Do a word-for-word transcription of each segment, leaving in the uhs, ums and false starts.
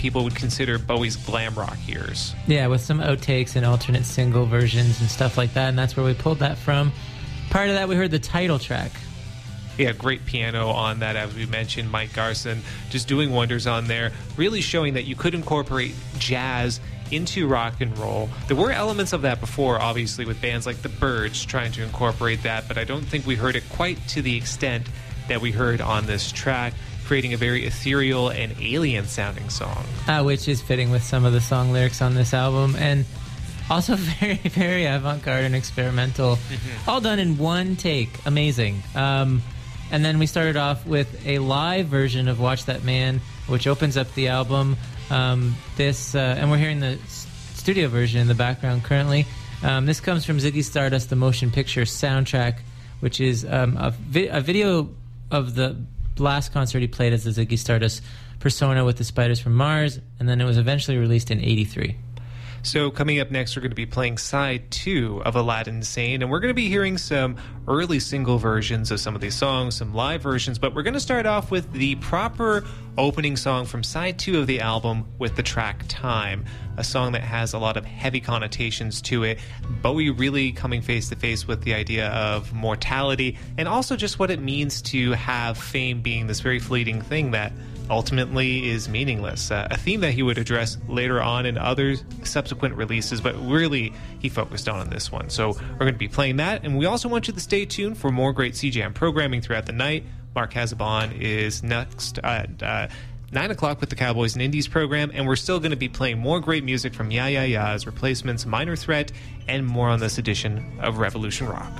people would consider Bowie's glam rock years. Yeah, with some outtakes and alternate single versions and stuff like that, and that's where we pulled that from. Part of that, we heard the title track. Yeah, great piano on that, as we mentioned. Mike Garson just doing wonders on there, really showing that you could incorporate jazz into rock and roll. There were elements of that before, obviously, with bands like the Byrds trying to incorporate that, but I don't think we heard it quite to the extent that we heard on this track, creating a very ethereal and alien-sounding song. Uh, which is fitting with some of the song lyrics on this album, and also very, very avant-garde and experimental. Mm-hmm. All done in one take. Amazing. Um, and then we started off with a live version of Watch That Man, which opens up the album. Um, this, uh, and we're hearing the s- studio version in the background currently. Um, this comes from Ziggy Stardust, the motion picture soundtrack, which is um, a, vi- a video of the last concert he played as the Ziggy Stardust persona with the Spiders from Mars, and then it was eventually released in eighty-three. So coming up next, we're going to be playing side two of Aladdin Sane, and we're going to be hearing some early single versions of some of these songs, some live versions, but we're going to start off with the proper opening song from side two of the album with the track Time, a song that has a lot of heavy connotations to it. Bowie really coming face to face with the idea of mortality, and also just what it means to have fame being this very fleeting thing that ultimately is meaningless, uh, a theme that he would address later on in other subsequent releases, but really he focused on in this one. So we're going to be playing that, and we also want you to stay tuned for more great C J M programming throughout the night. Mark Hazabon is next at uh, nine o'clock with the Cowboys and Indies program, and we're still going to be playing more great music from Yeah Yeah Yeahs, Replacements, Minor Threat, and more on this edition of Revolution Rock.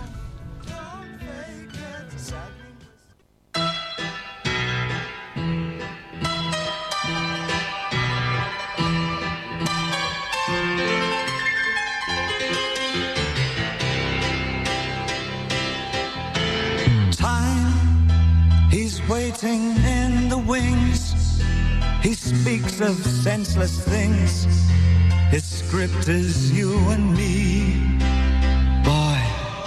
Waiting in the wings, he speaks of senseless things. His script is you and me. Boy,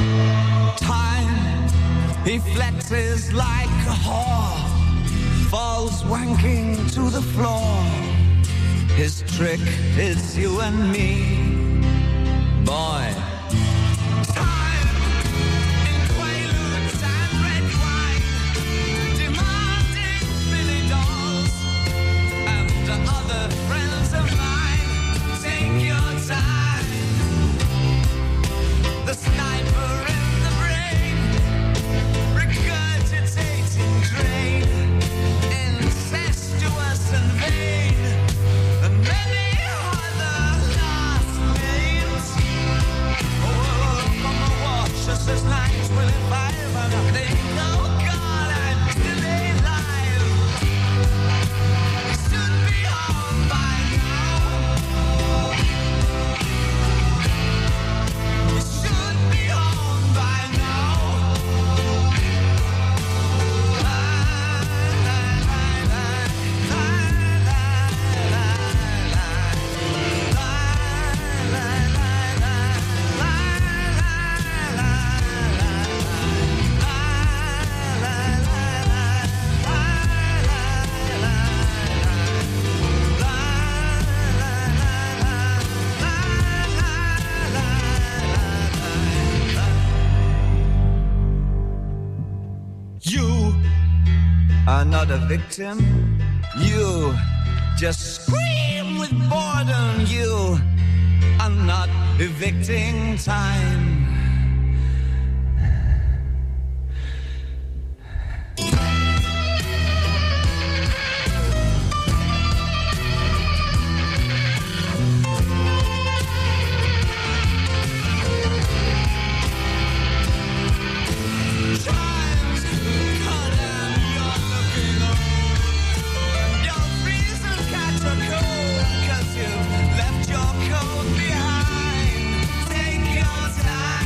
time, he flexes like a whore, falls wanking to the floor. His trick is you and me. Boy, friends of mine, take your time. The sniper in the brain, regurgitating drain, incestuous and vain, and many other last names. Oh, from the watch as this night will revive, and I think, oh God, I'm still alive. We should be home by not a victim. You just scream with boredom. You are not evicting time. Left your coat behind. Take your time.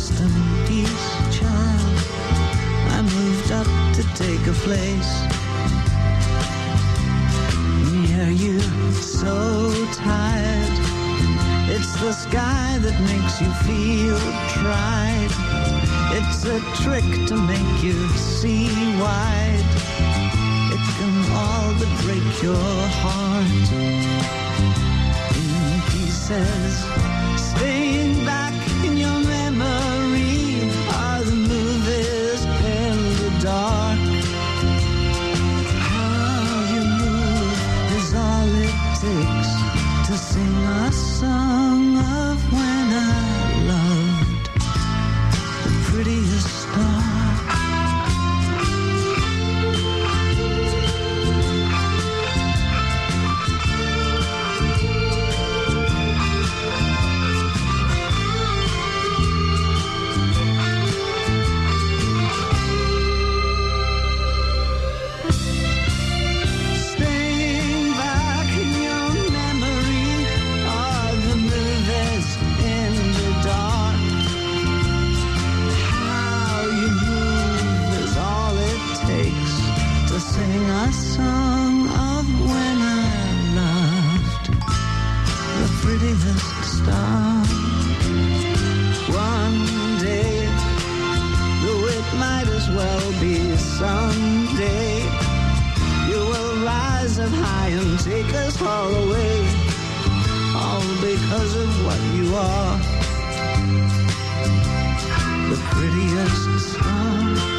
rest in peace, child. I moved up to take a place near you, so tired. It's the sky that makes you feel tried. It's a trick to make you see wide. It can all but break your heart in pieces. Staying back in your memory are the movies in the dark. How you move is all it takes to sing a song of when I loved the prettiest star. A song of when I loved the prettiest star. One day, though it might as well be someday, you will rise up high and take us all away, all because of what you are, the prettiest star.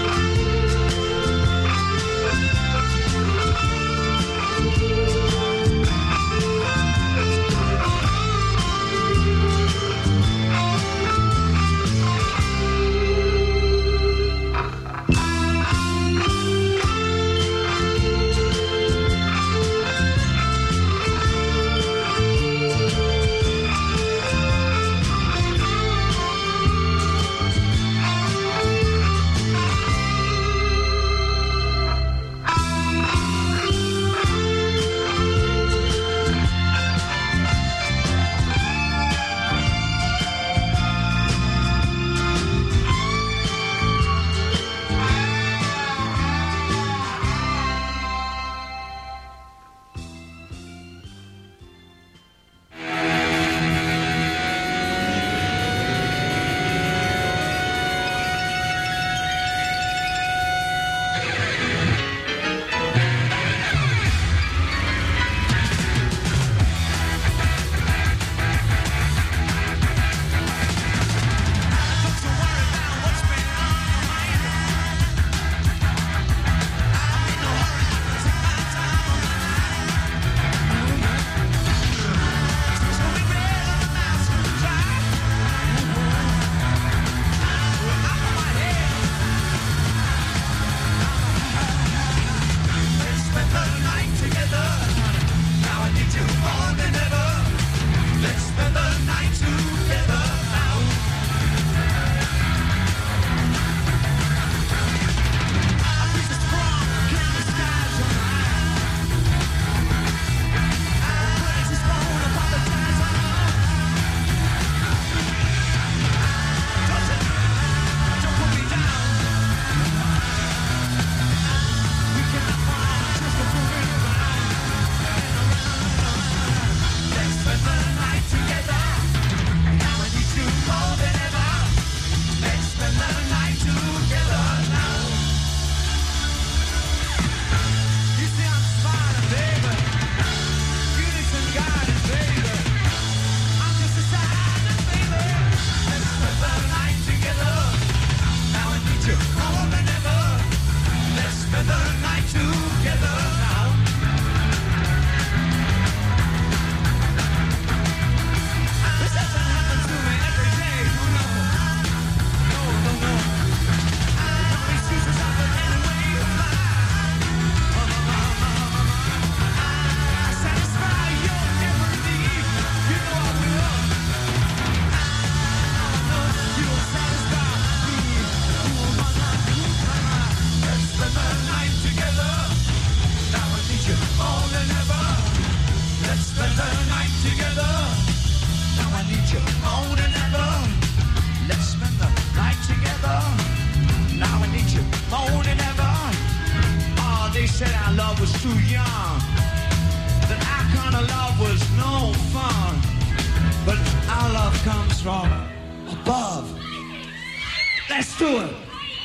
love was too young. That our kind of love was no fun. But our love comes from above. Let's do it.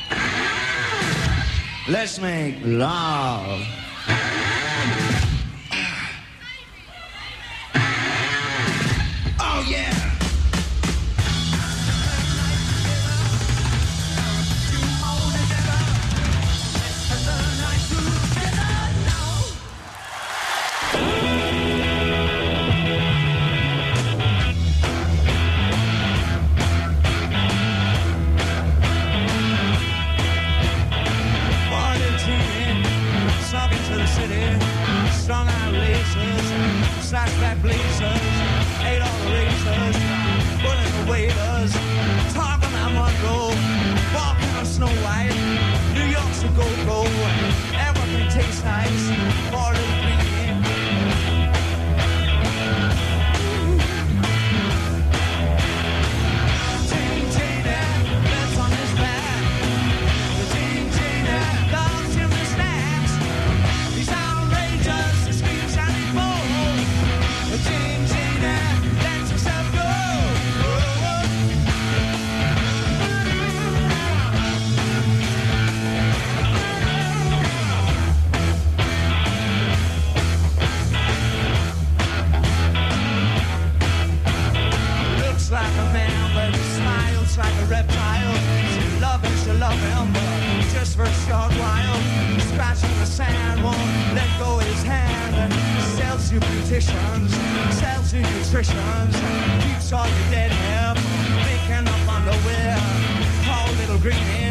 Let's make love. Oh yeah. Strung out laces, flashback blazers, ate all the razors, pulling the waiters, talking on Monroe, walking on Snow White, New York's a go-go, everything tastes nice, for a little green. Jane, Jane, lives on his back. Jane, Jane, loves him to snacks. He's outrageous. Jane, Jane, let yourself go. Looks like a man, but he smiles like a reptile. She love him, she love him, but just for a short while. Scratching the sand, won't let go of his hand. Sells you beauticians, sells you nutritions, keeps all your dead hair, making up underwear, call little green.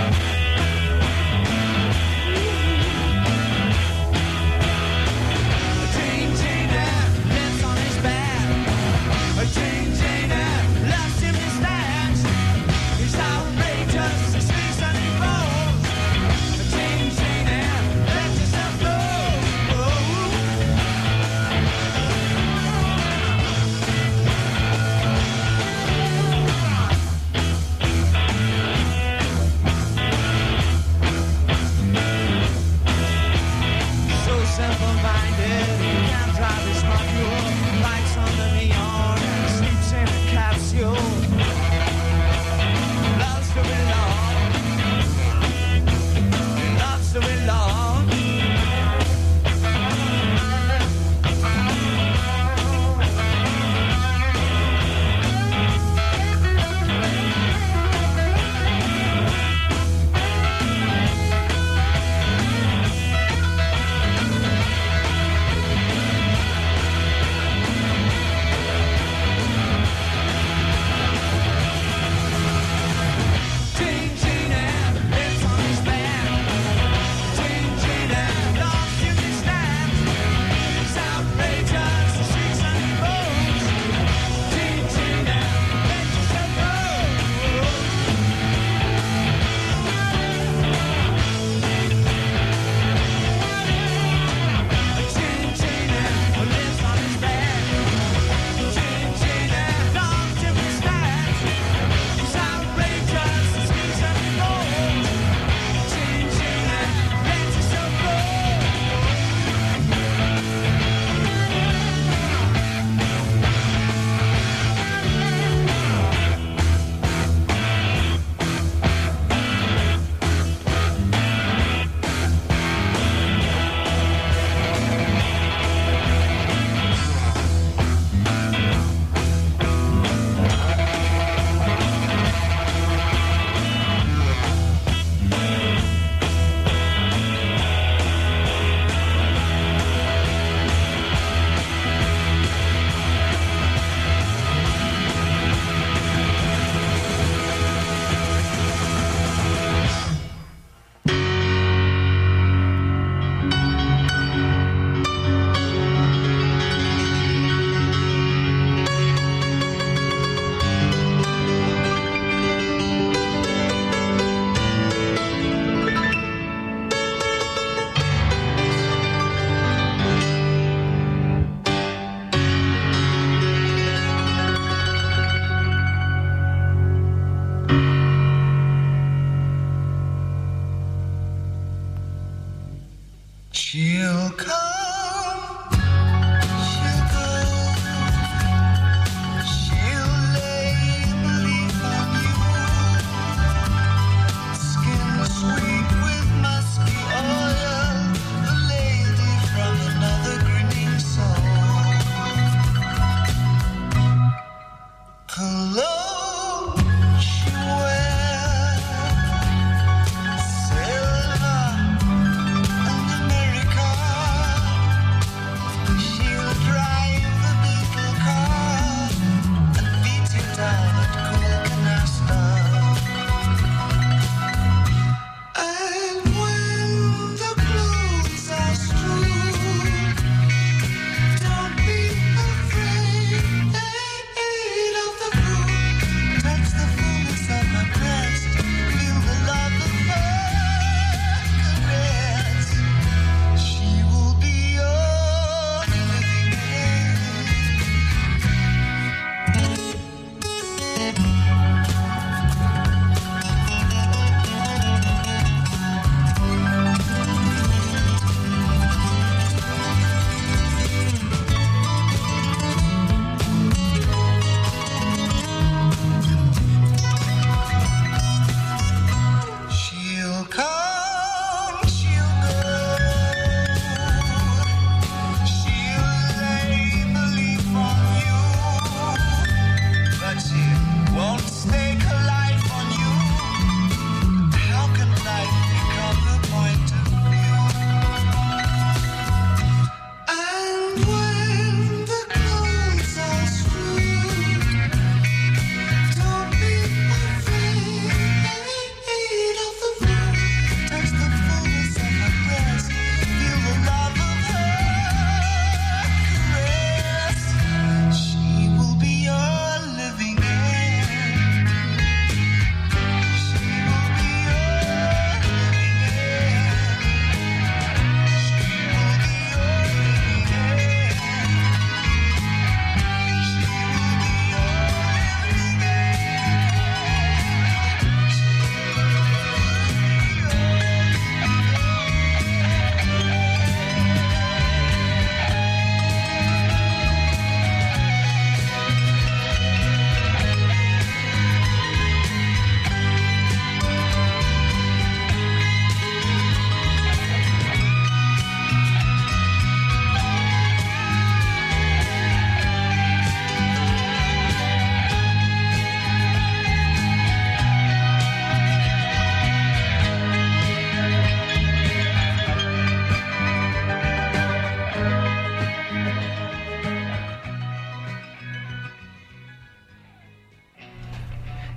Jane, Jane, lives on his back. Jane, Jane, loves him in stacks. He's outrageous, he speaks and he falls. Jane, Jane, let yourself go.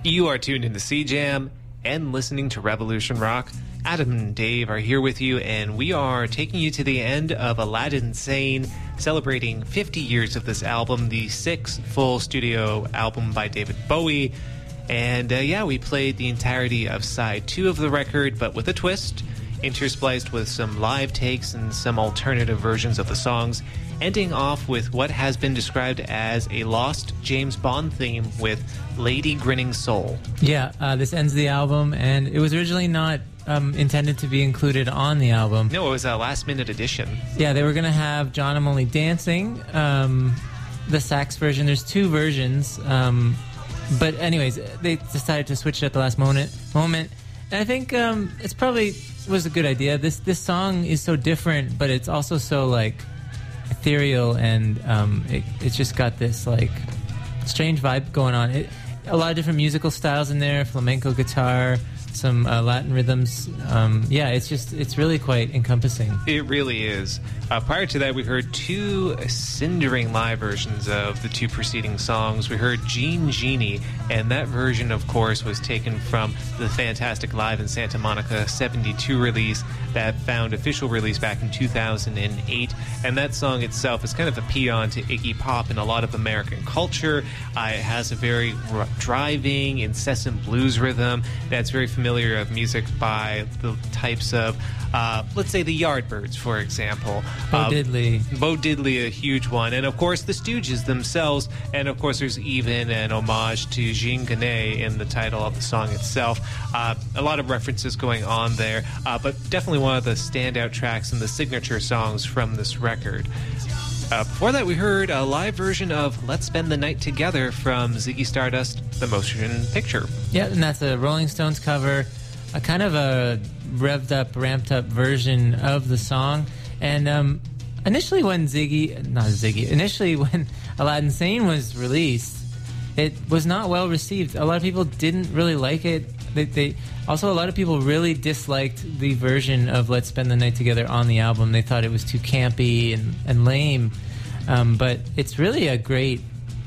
You are tuned into C Jam and listening to Revolution Rock. Adam and Dave are here with you, and we are taking you to the end of Aladdin Sane, celebrating fifty years of this album, the sixth full studio album by David Bowie. And uh, yeah, we played the entirety of side two of the record, but with a twist, interspliced with some live takes and some alternative versions of the songs, ending off with what has been described as a lost James Bond theme with Lady Grinning Soul. Yeah, uh, this ends the album, and it was originally not um, intended to be included on the album. No, it was a last-minute addition. Yeah, they were going to have John I'm Only Dancing, um, the sax version. There's two versions, um, but anyways, they decided to switch it at the last moment. moment. And I think um, it's probably was a good idea. This this song is so different, but it's also so like ethereal, and um, it, it's just got this like strange vibe going on. It, a lot of different musical styles in there, flamenco guitar, some uh, Latin rhythms. Um, yeah, it's just it's really quite encompassing. It really is. Uh, prior to that, we heard two cindering live versions of the two preceding songs. We heard Jean Genie, and that version, of course, was taken from the fantastic Live in Santa Monica seventy-two release that found official release back in two thousand eight. And that song itself is kind of a paean to Iggy Pop and a lot of American culture. Uh, it has a very r- driving, incessant blues rhythm that's very familiar of music by the types of Uh, let's say the Yardbirds, for example. Bo uh, Diddley. Bo Diddley, a huge one. And, of course, the Stooges themselves. And, of course, there's even an homage to Jean Genet in the title of the song itself. Uh, a lot of references going on there. Uh, but definitely one of the standout tracks and the signature songs from this record. Uh, before that, we heard a live version of Let's Spend the Night Together from Ziggy Stardust, The Motion Picture. Yeah, and that's a Rolling Stones cover, a kind of a revved up, ramped up version of the song. And um, initially when Ziggy, not Ziggy, initially when Aladdin Sane was released, it was not well received. A lot of people didn't really like it. They, they also, a lot of people really disliked the version of Let's Spend the Night Together on the album. They thought it was too campy and, and lame. Um, but it's really a great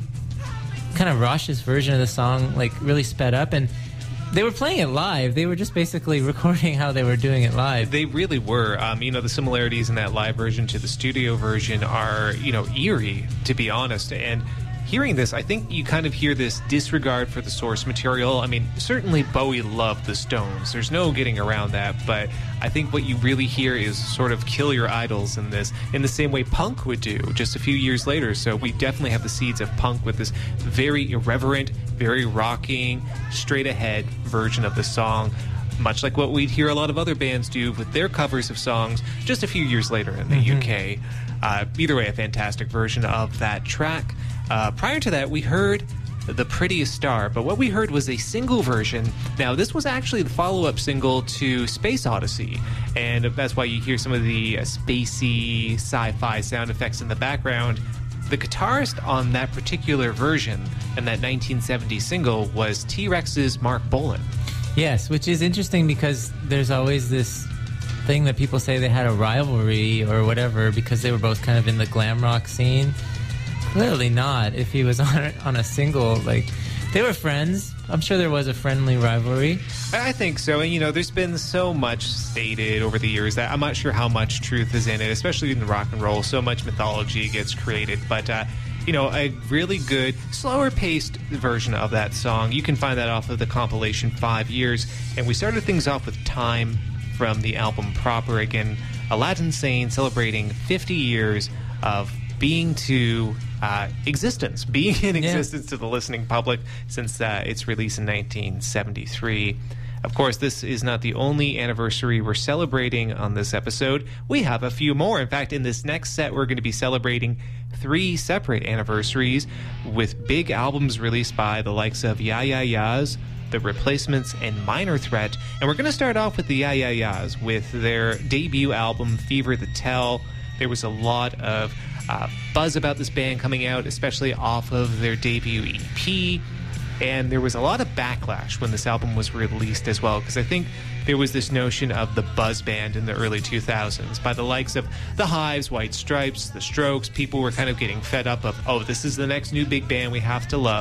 kind of raucous version of the song, like really sped up. And they were playing it live. They were just basically recording how they were doing it live. They really were. Um, you know, the similarities in that live version to the studio version are, you know, eerie, to be honest. And hearing this, I think you kind of hear this disregard for the source material. I mean, certainly Bowie loved the Stones. There's no getting around that. But I think what you really hear is sort of kill your idols in this, in the same way punk would do just a few years later. So we definitely have the seeds of punk with this very irreverent, very rocking, straight-ahead version of the song, much like what we'd hear a lot of other bands do with their covers of songs just a few years later in the mm-hmm. U K. Uh, either way, a fantastic version of that track. Uh, prior to that, we heard The Prettiest Star, but what we heard was a single version. Now, this was actually the follow-up single to Space Odyssey, and that's why you hear some of the uh, spacey sci-fi sound effects in the background. The guitarist on that particular version and that nineteen seventy single was T-Rex's Mark Bolan. Yes, which is interesting because there's always this thing that people say they had a rivalry or whatever because they were both kind of in the glam rock scene. Clearly not. If he was on a, on a single, like, they were friends. I'm sure there was a friendly rivalry. I think so. And, you know, there's been so much stated over the years that I'm not sure how much truth is in it, especially in rock and roll. So much mythology gets created. But, uh, you know, a really good, slower-paced version of that song. You can find that off of the compilation Five Years. And we started things off with Time from the album proper. Again, Aladdin Sane celebrating fifty years of being to uh, existence, being in existence yeah. to the listening public since uh, its release in nineteen seventy-three. Of course, this is not the only anniversary we're celebrating on this episode. We have a few more. In fact, in this next set, we're going to be celebrating three separate anniversaries with big albums released by the likes of Ya Ya Ya's, The Replacements, and Minor Threat. And we're going to start off with the Ya Ya Ya's with their debut album, Fever the Tell. There was a lot of uh, buzz about this band coming out, especially off of their debut E P. And there was a lot of backlash when this album was released as well, because I think there was this notion of the buzz band in the early two thousands by the likes of The Hives, White Stripes, The Strokes. People were kind of getting fed up of, oh, this is the next new big band we have to love.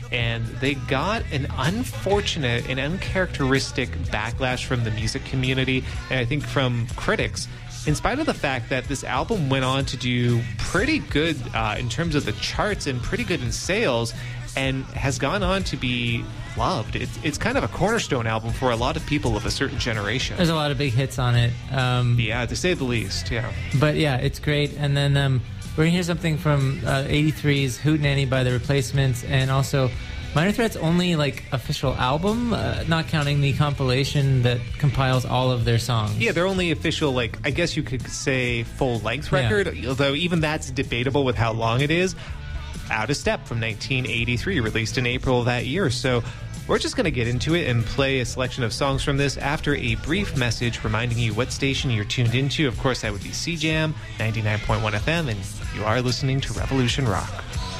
and they got an unfortunate and uncharacteristic backlash from the music community, and I think from critics, in spite of the fact that this album went on to do pretty good uh, in terms of the charts and pretty good in sales, and has gone on to be loved. It's, it's kind of a cornerstone album for a lot of people of a certain generation. There's a lot of big hits on it. Um, yeah, to say the least, yeah. But yeah, it's great. And then um, we're going to hear something from uh, eighty-three's Hootenanny by The Replacements, and also Minor Threat's only like official album, uh, not counting the compilation that compiles all of their songs. Yeah, their only official, like, I guess you could say full-length record, Yeah. although even that's debatable with how long it is. Out of Step from nineteen eighty-three, released in April of that year. So we're just going to get into it and play a selection of songs from this after a brief message reminding you what station you're tuned into. Of course, that would be C Jam, ninety-nine point one F M, and you are listening to Revolution Rock.